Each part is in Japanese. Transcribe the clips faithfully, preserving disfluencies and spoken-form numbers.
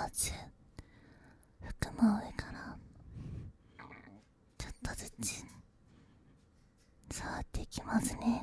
ず服の上からちょっとずつ触っていきますね。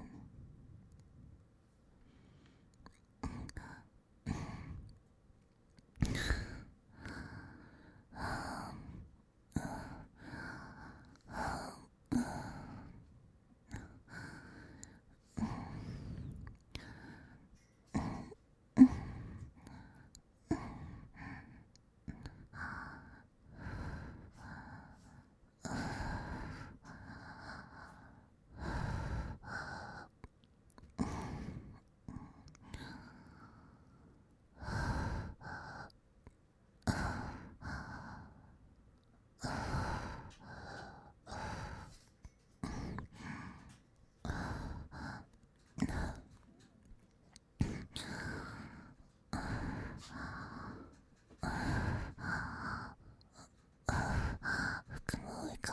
服の上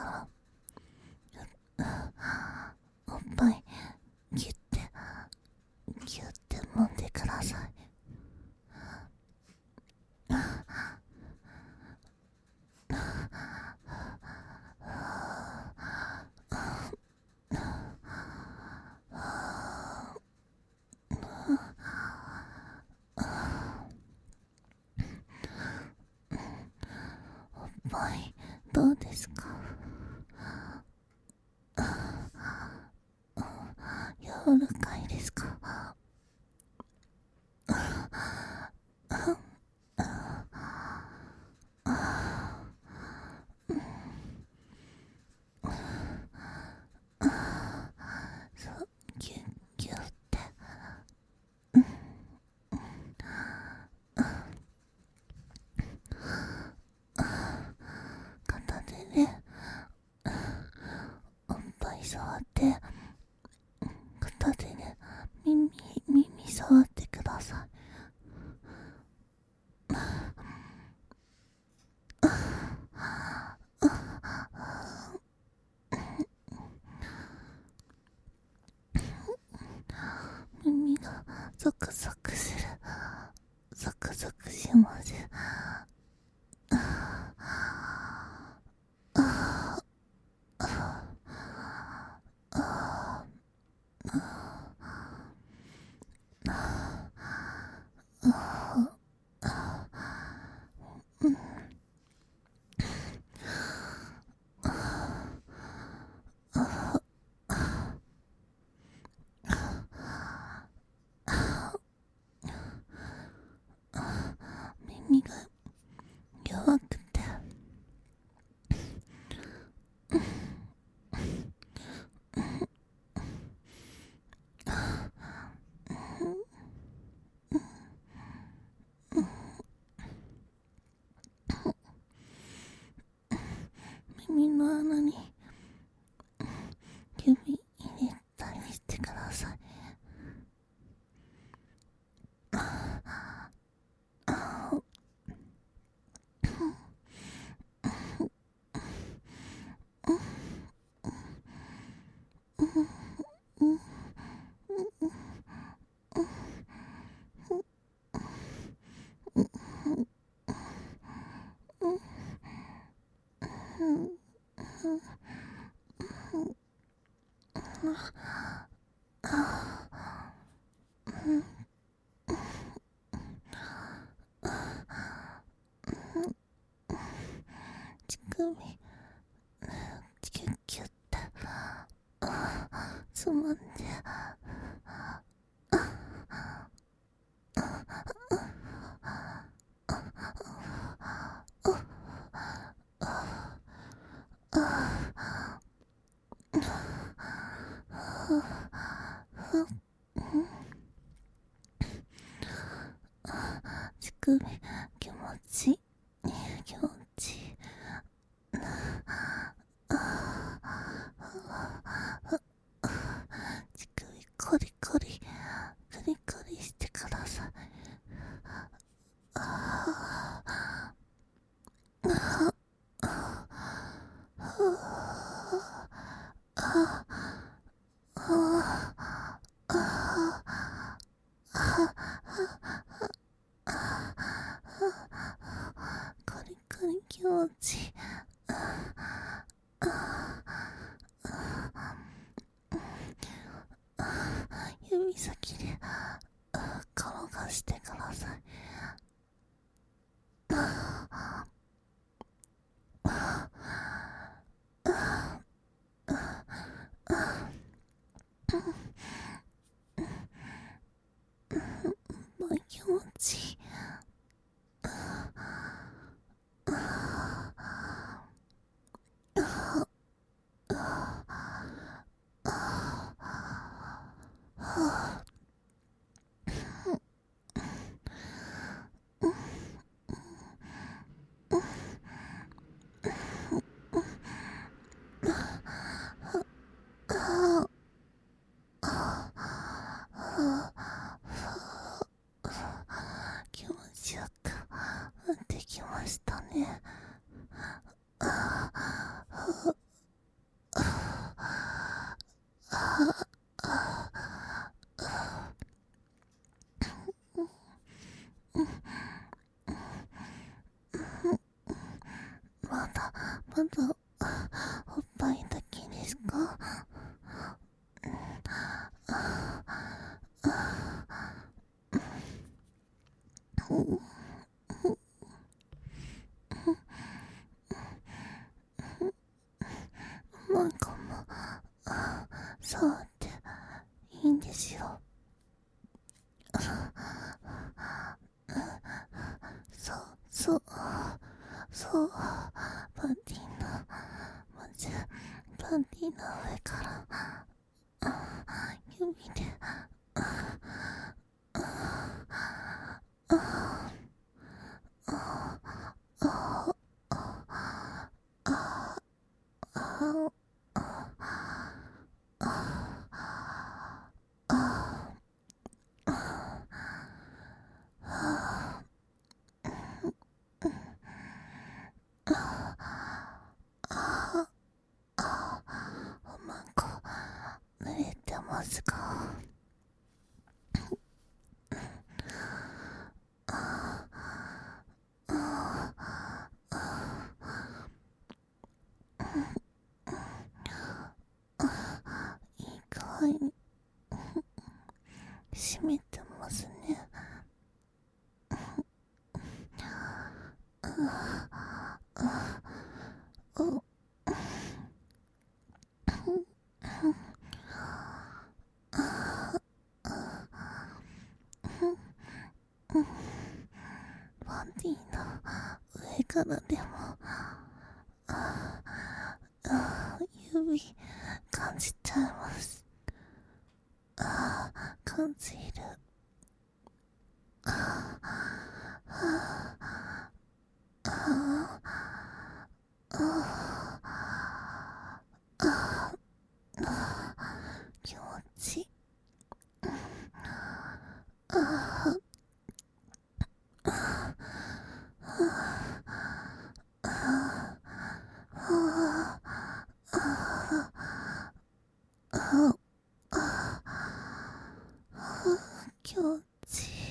からおっぱいギュッてギュッて揉んでください。おっぱいどうですか？柔らかいですか？そうギュッギュッて片手でおっぱい触って片手で耳耳触ってください。耳がゾクゾクする。ゾクゾクします。耳が弱くて耳の穴に指入れたりしてください。乳首キュッキュッてつまんで乳首気持ちいい気持ちいい。乳首コリコリコリコリしてください。 気持ちいい。指先で転がしてください。もう気持ちいい。気持ちよくできましたね。まだまだおっぱいだけですか？なんかもう触っていいんですよ。そうそうそう、パンティーのまずパンティーの上から指でおまんこ濡れてますか？いい具合に湿ってますね。おパンティーの上からでも指感じちゃいます。ああ、感じる。ああ、ああ、ああ、気持ちいい。ああ、気持ちいい。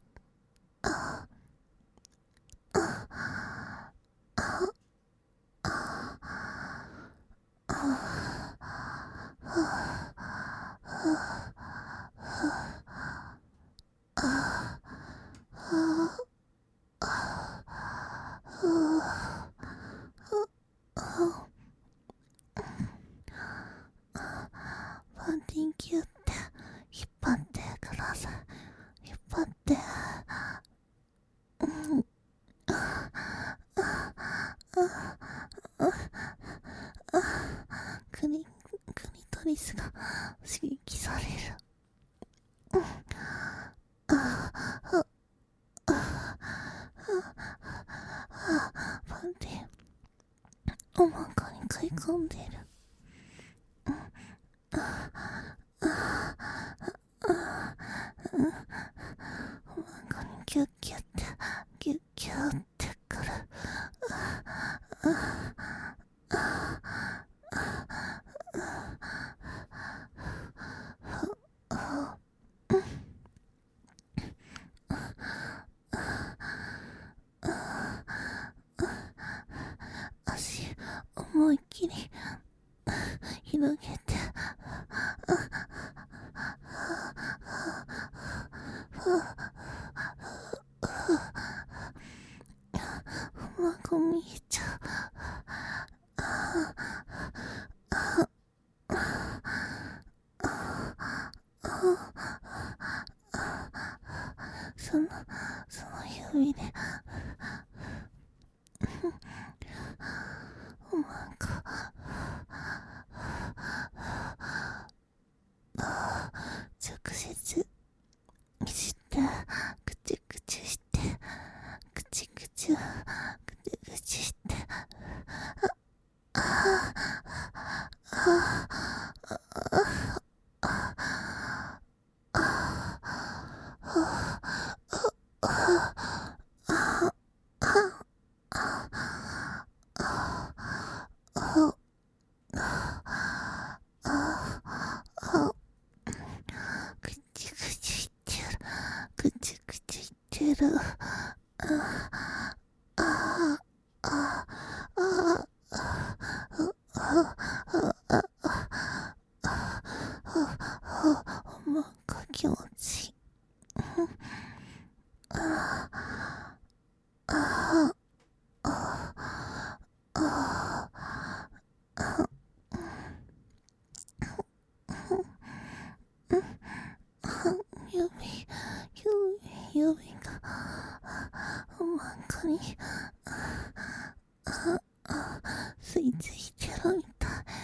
パンティンキュって引っ張ってください。引っ張って、うん、クリクリトリスが刺激される。パンティンおまんこに食い込んでる。おまんこにキュッキュッてキュッキュッってくる。 思いっきり広げて、うまく見えちゃう。そのその指でおまんこ直接いじってぐちぐちしてぐちぐちぐちぐちしてあああぐちぐち言ってるぐちぐち言ってるあああああなんか気持ちいいああ指指指がおまんこに吸い付いてるみたい。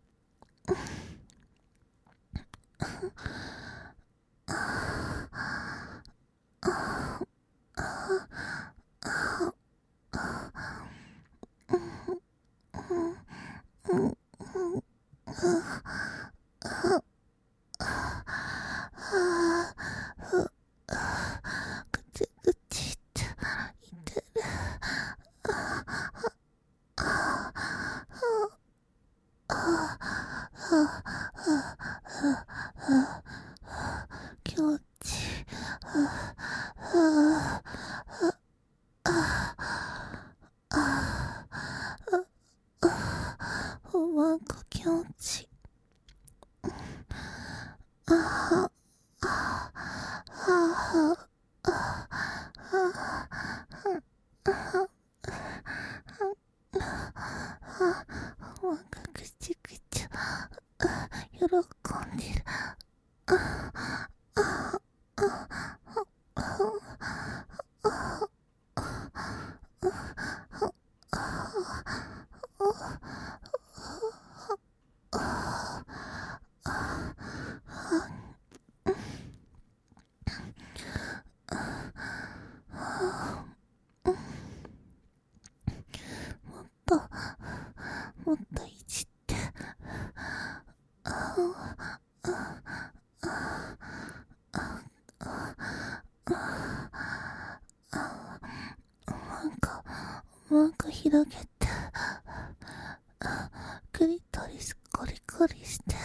ぐちぐちって言ってる。気持ちいい。おまんこ気持ちいい。ああああおまんこぐちぐち喜んでる。もっともっといじってなんかなんか広げてクリトリスコリコリして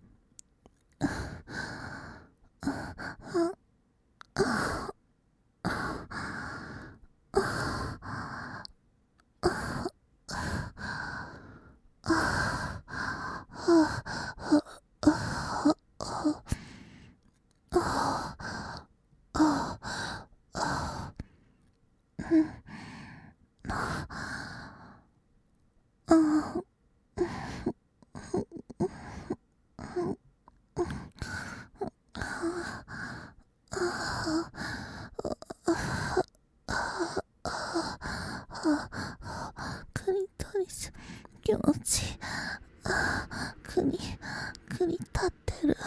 クリトリス気持ちいい。クリクリ立ってる。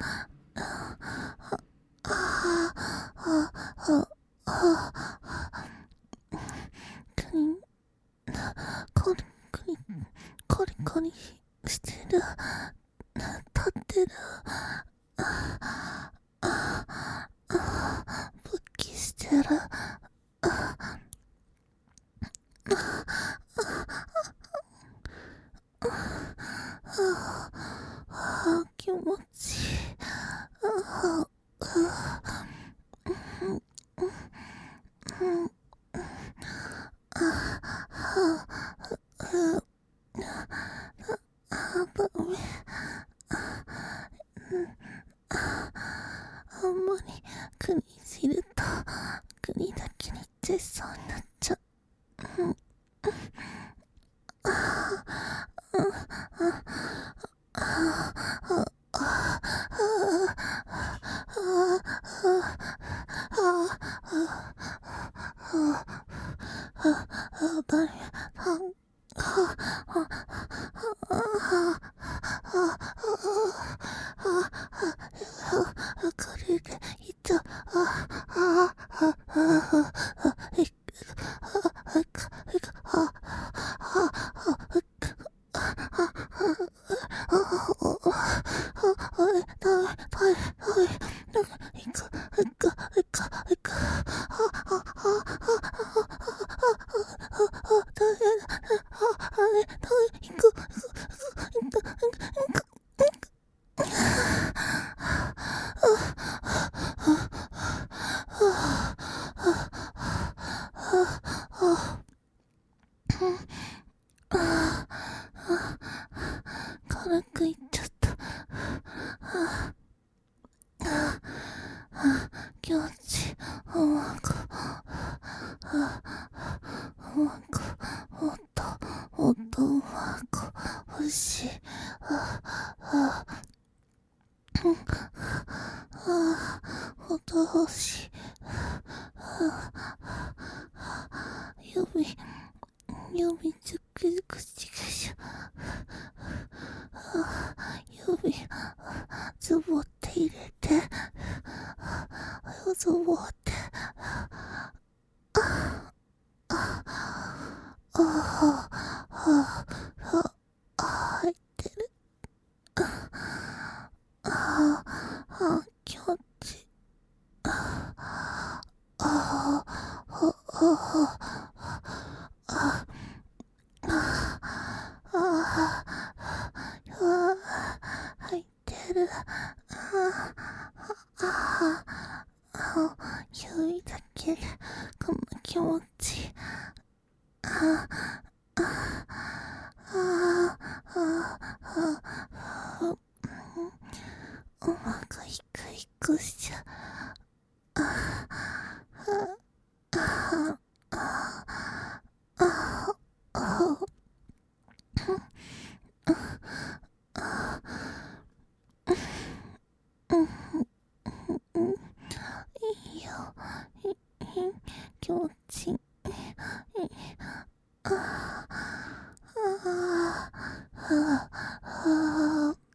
クリコリコリコリコリしてる。立ってる。勃起してる。気持ちいい。 そうになっちゃう。うん、ああ、うん、ああ、ああ、これでいっちゃう。ああ、ああ、いっあ、いか、いか、あ、あ、あ、いか、あ、あ、あ、あ、いたい、たい、たい、いか、いか、いか、いか、あ、あ、あ、あ、あ、あ、大変だ、あ、あれ、たい、いく、いく、いく、いく、いく、軽くいっちゃった。気持ちいい。うまく、うまく、もっと、もっとうまく、欲しい。ああ、ああ、もっと欲しい。指、指、ちょくちょくちくしょ。指、ズボって入れて。ズボって。ああ、ああ、ああ、入ってる。ああ、ああ、気持ちいい。ああ、ああ、ああ、ああ、ああ、入ってる。ああ、ああ、指だけでこんな気持ちいい。ああ、ああ、ああ、うまくいくいくしちゃ。ああ、ああ、ああ、いいよ。気持ちいい。ああ、ああ、ああ、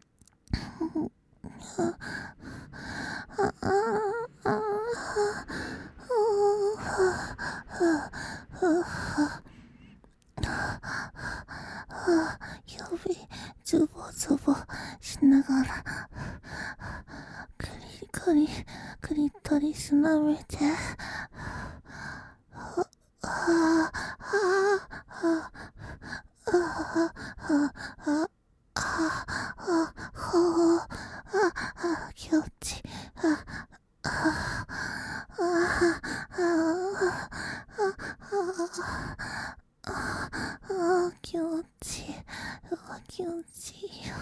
指ズボズボしながらクリクリクリトリス舐めて。ああああああああ、気持ちいい。あああああ、気持ちいい。気持ちいいよ。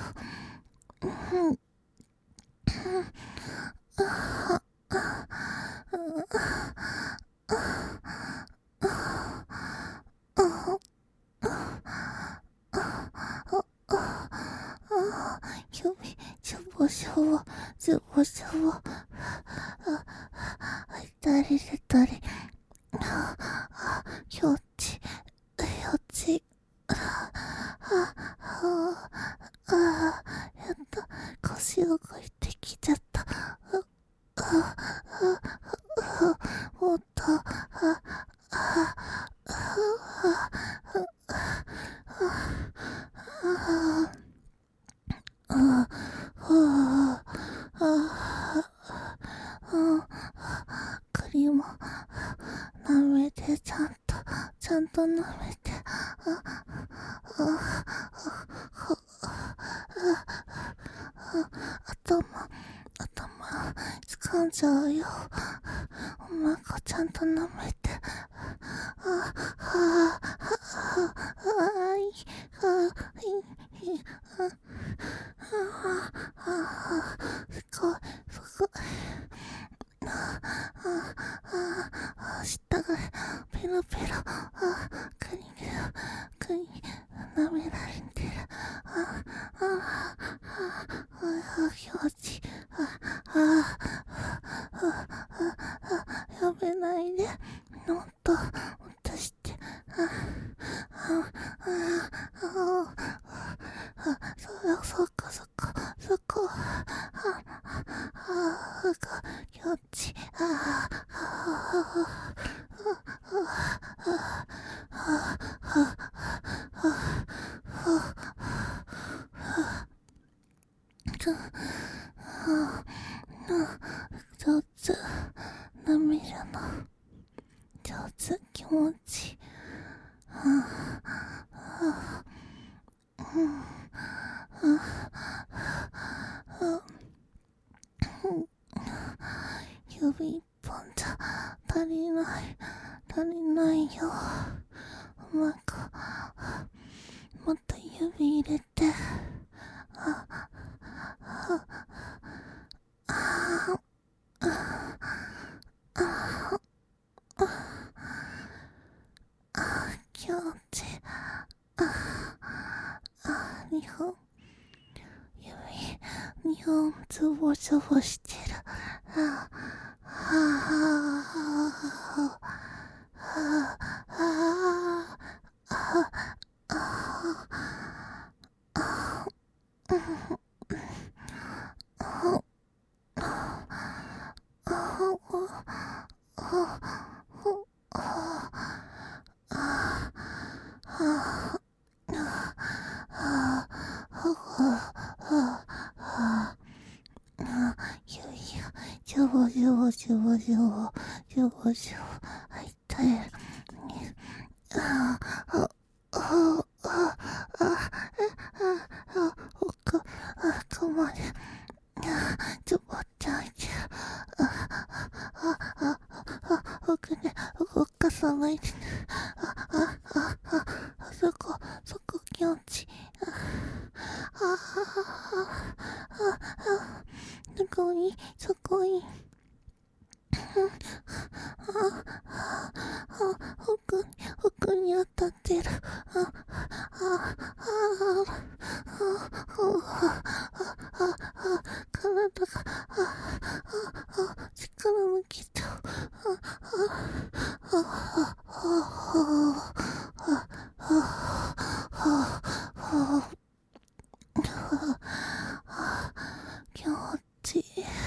指、しょぼしょぼ、しょぼしょぼ。痛り出たり。気持ちいい。気持ちいい。やっと腰動いてきちゃった。もっと、栗も舐めて、ちゃんと、ちゃんと舐めて。頭、頭、掴んじゃうよ。お腹ちゃんと舐めて。あ、はあ、はあ、はい、はい、はあ、はあ、すごい、すごい。あ、あ、あ、下が、 ペロペロ、あ、カニが、カニ、舐められてる。あ、あ、あ、あ、気持ちいい。あ、あ、あ、あ、やめないで。もっと、もっとして。あ、あ、あ、あ、あ、そ、そこそこ、そこ。あ、あ、あ、気持ちいい。あ、あ、上手、涙の上手、気持ちいい。指一本じゃ足りない、足りないよ。うまく、もっと指入れて。あ、あ、あ、気持ちいい。あ、あ、日本、指、日本つぼつぼしてる。あ、あ、あ、あ、あ、しょぼしょぼしょぼしょぼしょぼしょぼ、はい、耐える。ああああああ奥、奥までちょぼっちゃいてる。ああああ奥で動かさないで。あああああそこそこ気持ちいい。ああああそこにそこに。奥に、奥に当たってる。あ、あ、あ、あ、あ、体が、あ、あ、力抜けちゃう。あ、あ、あ、あ、気持ちいい。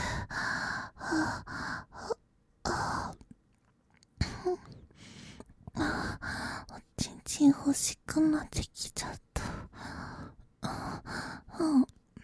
おちんちん欲しくなってきちゃった。あ、うん、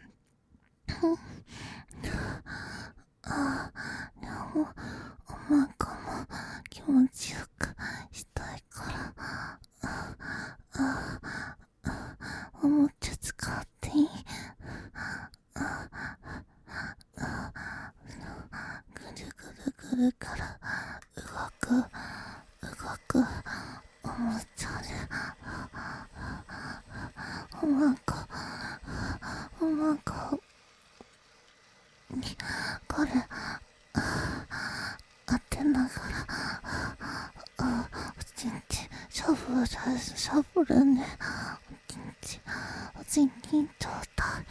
あ、でも、お腹も気持ちよくしたいから、あ、あ、おもちゃ使っていい？あ、あ、ぐるぐるぐるから動く、動くおもちゃで、おまか、おまかに、これ、当てながら、あ、おちんちん、しゃぶる、しゃぶるね。おちんちん、おちんちん状態。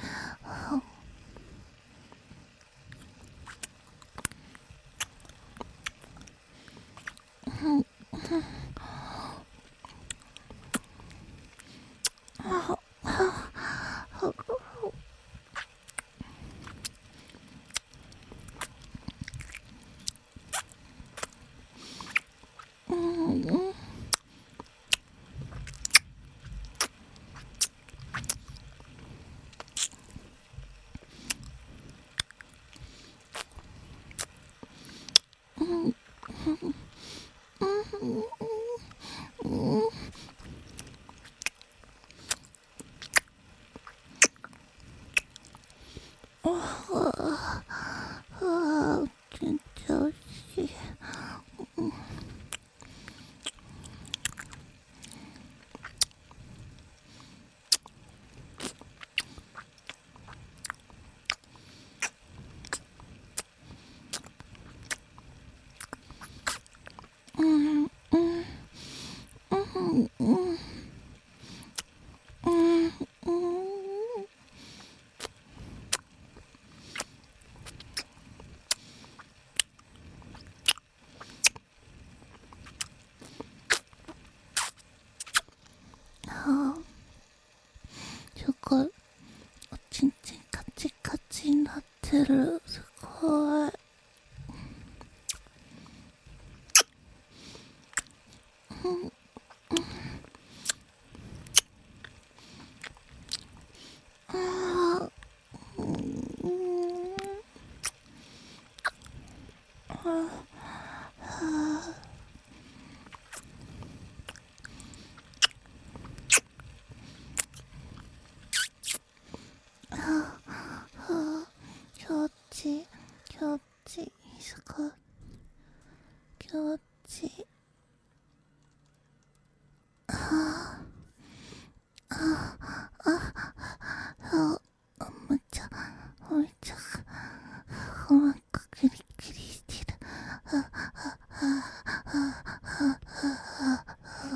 うんうんうんうんあすごいおちんちんカチカチになってる。すごい。うんあーうんああああ気持ちいい気持ちいいすごい気持ちいい。あああああむちゃむちゃお腹クリクリしてる。あああああ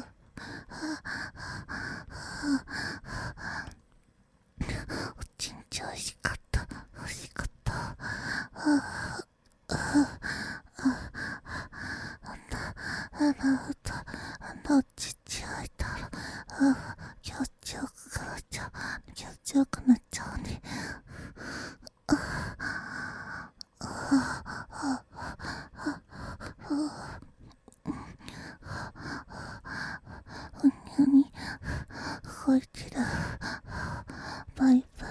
おちんちおいしかったおいしかった。ああああんなあんな歌あんなおちんち開いたらああ気持ちよくなっちゃう気持ちよくなっちゃうね。ほにゃに動いてるバイブ。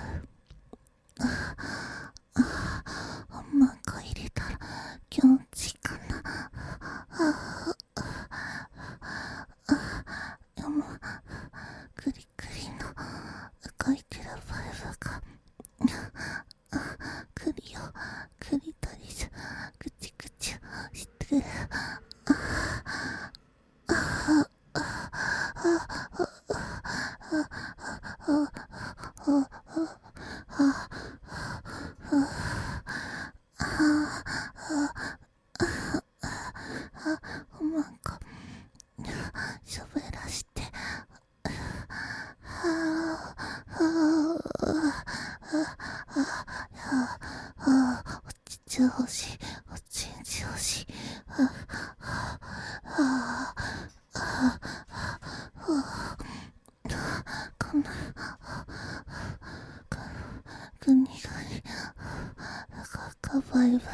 お腹入れたら気持ちいいかな。でもクリクリの動いてるバイブがクリをクリトリスグチグチしてる。おまんこしゃべらしてはあはあおちち欲しいおちんち欲しい。はあはあこんなグニグニかバイブ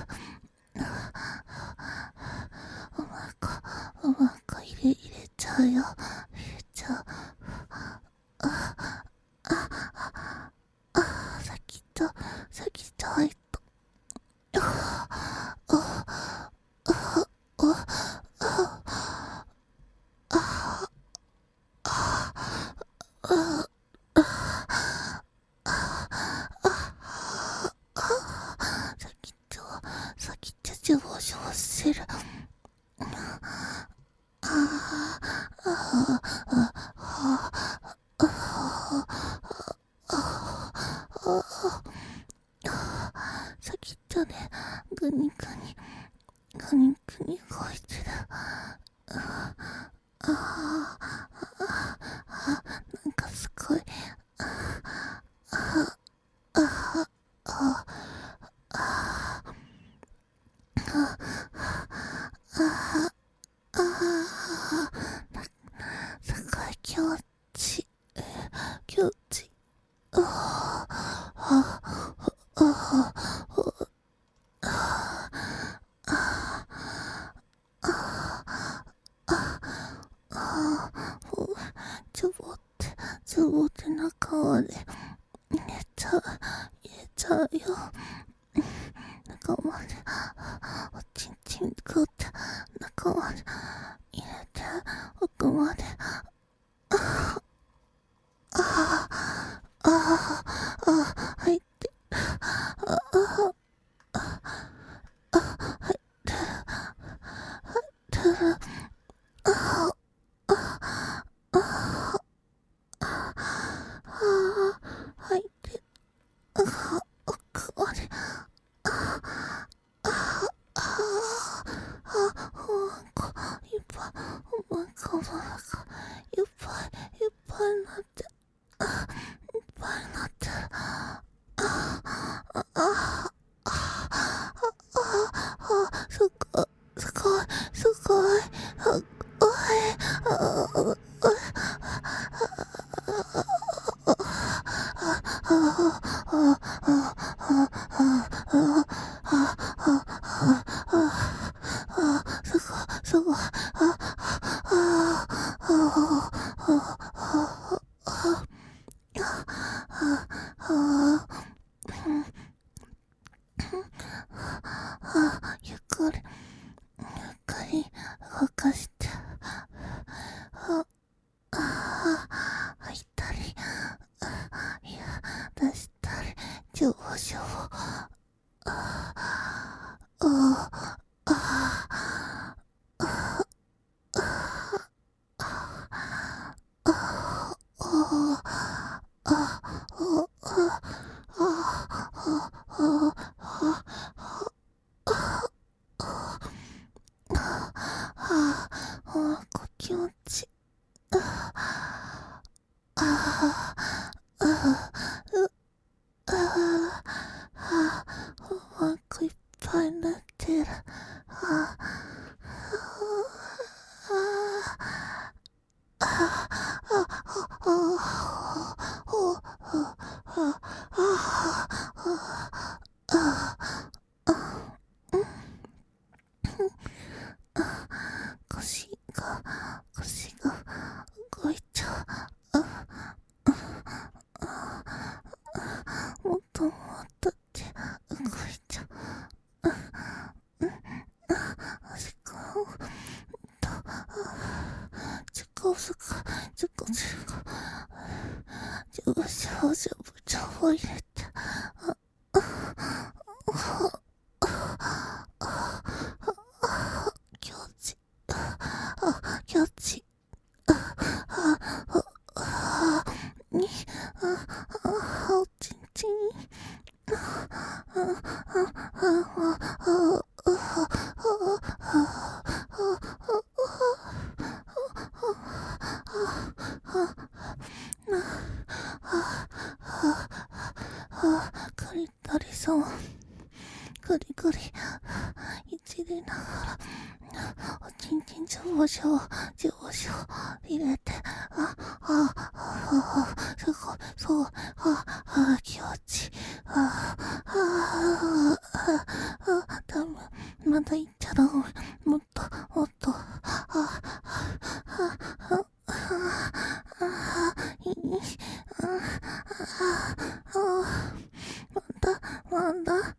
おまんこおまんこ入れ入れちゃうよ入れちゃう。あ先と先と入った先と先と自分をしわせる。先とねグニグニグニグニ動いてる。ああなんかすごいすごい気持ちいい気持ちいい。ああああちょぼってちょぼって中まで入れちゃう入れちゃうよ。中までおちんちん食って中まで入れて奥までああああ入ってああ入ってる入ってるああ入ってるあ奥までああああおまんこいっぱいおまんこおまんこ上手か、ずこずこ。上手、上手、部長を入れて。あ、あ、あ、あ、あ、気持ちいい。あ、気持ちいい。あ、あ、あ、に、あ、あ、おちんちん。あ、あ、あ、あ、あ、カリカリさん、カリカリ、一でながら、おちんちん上昇、上昇、入れて、あ、あ、あ、すごい、そう、あ、あ、気持ちいい、あ、あ、あ、あ、ダメ、まだ言っちゃダメ、もっと、もっと、あ、あ、あ、あ、あ、いい、あ、あ、あ、まだ、まだ、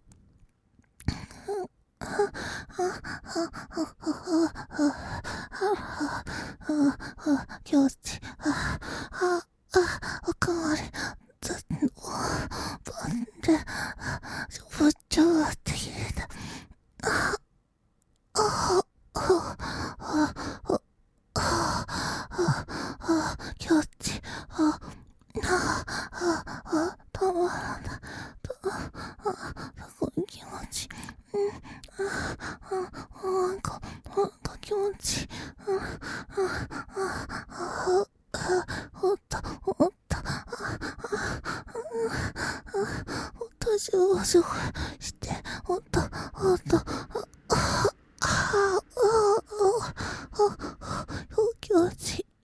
気持ちいい。あ、あ、あ、おかわり、ずっと、ばんで、ぶっちゃがってきれた。あ、あ、あ、あ、あ、あ、あ、気持ちいい。あ、あ、あ、あ、たまらない。あ、あ、すごい気持ちいい。うん、あ、あ、なんか、なんか気持ちいい。うん、あ、あ、あ、あ、おった、おった、あ、あ、おったしょうしょうして、おった、おった、あ、あ、あ、あ、あ、あ、気持ちいい。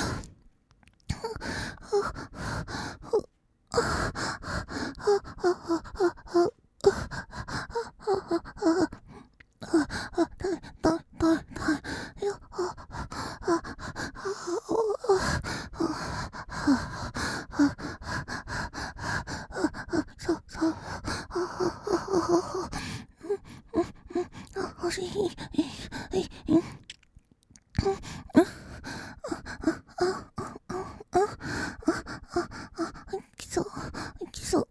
きそう、きそう。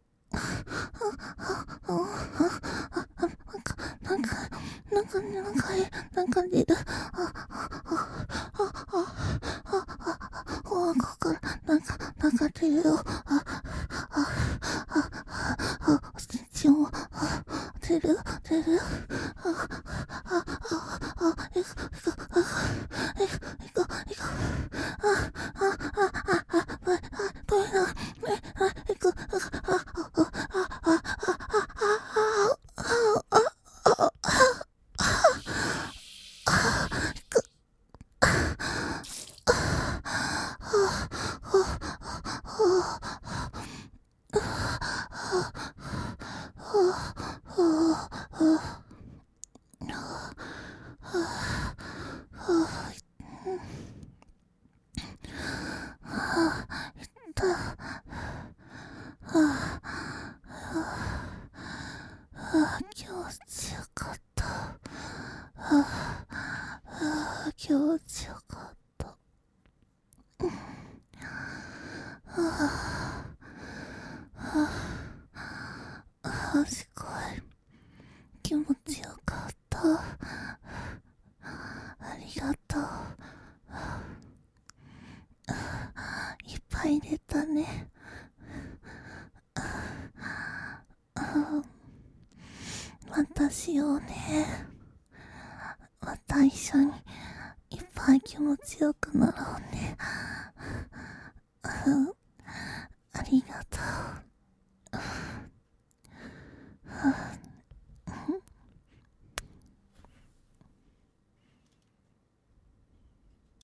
なんか、なんか、なんか、なんか出る。あ、あ、あ、あ、あ、あ、ここから、なんか、なんか出るよ。あ、あ、あ、あ、おちんちんを、あ、出る、出る。あ、あ、あ、あ、いく、いく、あ、いく、いく、いく。あ、あ、あ、あ、あ、あ、トイレ、あ、いく、あ、あ、あ、あ、あ、気持ちよかった。ああ、気持ちよかった。ああ、すごい。気持ちよかった。ありがとう。いっぱい出たね。またしようね。また一緒にいっぱい気持ちよくなろうね。